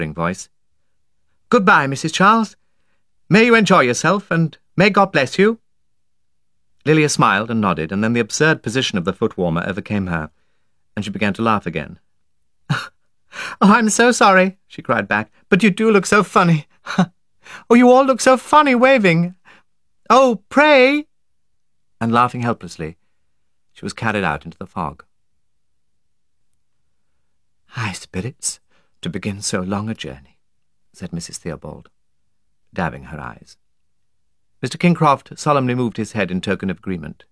voice. "Goodbye, Mrs. Charles. May you enjoy yourself, and may God bless you." Lilia smiled and nodded, and then the absurd position of the foot-warmer overcame her, and she began to laugh again. "Oh, I'm so sorry," she cried back, "but you do look so funny. Oh, you all look so funny waving. Oh, pray!" And laughing helplessly, she was carried out into the fog. "High spirits to begin so long a journey," said Mrs. Theobald, dabbing her eyes. Mr. Kingcroft solemnly moved his head in token of agreement.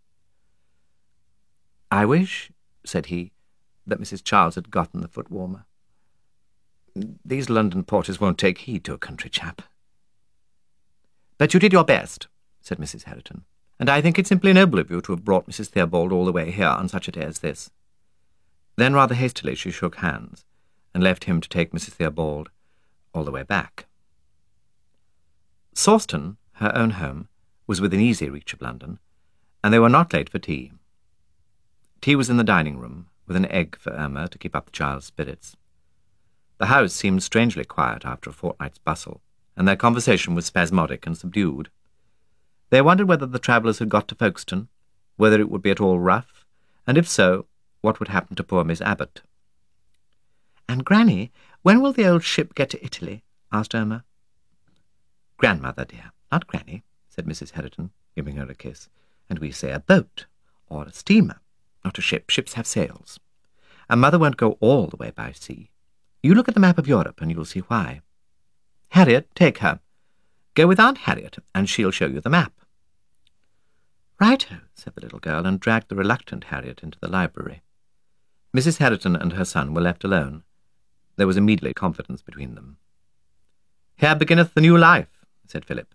"I wish," said he, "that Mrs. Charles had gotten the foot-warmer. These London porters won't take heed to a country chap." "But you did your best," said Mrs. Hareton, "and I think it simply noble of you to have brought Mrs. Theobald all the way here on such a day as this." Then rather hastily she shook hands, and left him to take Mrs. Theobald all the way back. Sawston, her own home, was within easy reach of London, and they were not late for tea. Tea was in the dining-room, with an egg for Irma to keep up the child's spirits. The house seemed strangely quiet after a fortnight's bustle, and their conversation was spasmodic and subdued. They wondered whether the travellers had got to Folkestone, whether it would be at all rough, and if so, what would happen to poor Miss Abbot. "And, Granny, when will the old ship get to Italy?" asked Irma. "Grandmother, dear, not Granny," said Mrs. Hareton, giving her a kiss. "And we say a boat, or a steamer, not a ship. Ships have sails. And Mother won't go all the way by sea. You look at the map of Europe, and you'll see why. Harriet, take her. Go with Aunt Harriet, and she'll show you the map." "Right-o," said the little girl, and dragged the reluctant Harriet into the library. Mrs. Hareton and her son were left alone. There was immediate confidence between them. "Here beginneth the new life," said Philip.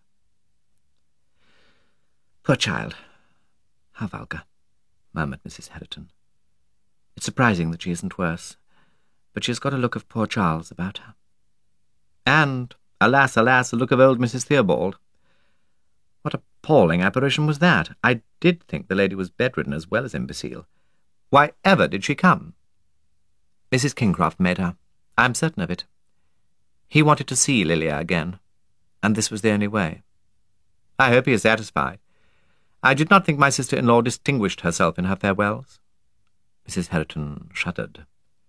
"Poor child, how vulgar," murmured Mrs. Hareton. "It's surprising that she isn't worse, but she has got a look of poor Charles about her." "And, alas, alas, a look of old Mrs. Theobald. What appalling apparition was that? I did think the lady was bedridden as well as imbecile. Why ever did she come?" "Mrs. Kingcroft made her. I am certain of it. He wanted to see Lilia again, and this was the only way. I hope he is satisfied. I did not think my sister-in-law distinguished herself in her farewells." Mrs. Hareton shuddered.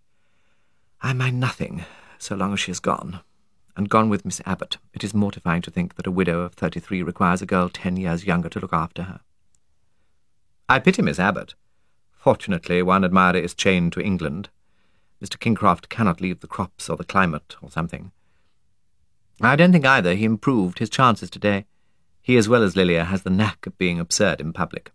"I mind nothing, so long as she is gone, and gone with Miss Abbot. It is mortifying to think that a widow of 33 requires a girl 10 years younger to look after her." "I pity Miss Abbot. Fortunately, one admirer is chained to England. Mr. Kingcroft cannot leave the crops or the climate or something. I don't think either he improved his chances today. He, as well as Lilia, has the knack of being absurd in public."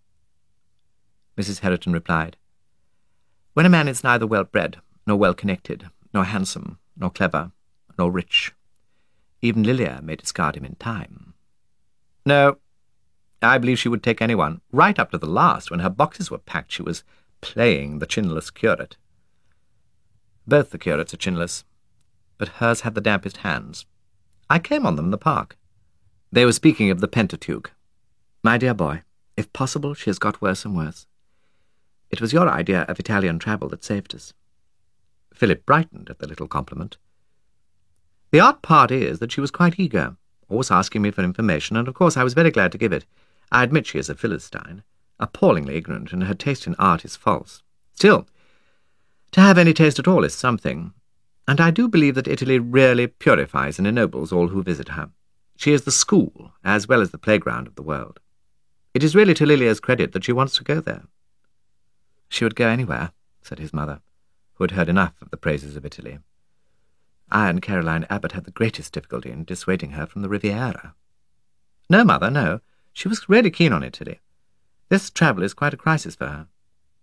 Mrs. Hareton replied, "When a man is neither well-bred, nor well-connected, nor handsome, nor clever, nor rich, even Lilia may discard him in time. No, I believe she would take anyone. Right up to the last, when her boxes were packed, she was playing the chinless curate. Both the curates are chinless, but hers had the dampest hands. I came on them in the park. They were speaking of the Pentateuch. My dear boy, if possible, she has got worse and worse. It was your idea of Italian travel that saved us." Philip brightened at the little compliment. "The odd part is that she was quite eager, always asking me for information, and of course I was very glad to give it. I admit she is a Philistine, appallingly ignorant, and her taste in art is false. Still, to have any taste at all is something, and I do believe that Italy really purifies and ennobles all who visit her. She is the school, as well as the playground of the world. It is really to Lilia's credit that she wants to go there." "She would go anywhere," said his mother, who had heard enough of the praises of Italy. "I and Caroline Abbott had the greatest difficulty in dissuading her from the Riviera." "No, mother, no. She was really keen on Italy. This travel is quite a crisis for her."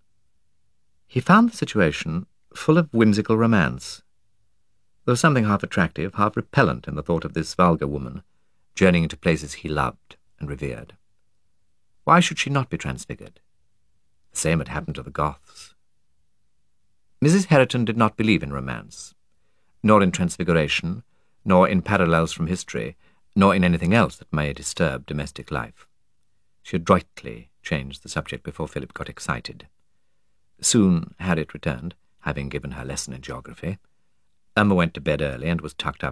He found the situation full of whimsical romance. There was something half attractive, half repellent in the thought of this vulgar woman, journeying to places he loved and revered. Why should she not be transfigured? The same had happened to the Goths. Mrs. Hareton did not believe in romance, nor in transfiguration, nor in parallels from history, nor in anything else that may disturb domestic life. She adroitly changed the subject before Philip got excited. Soon Harriet returned, having given her lesson in geography. Irma went to bed early and was tucked up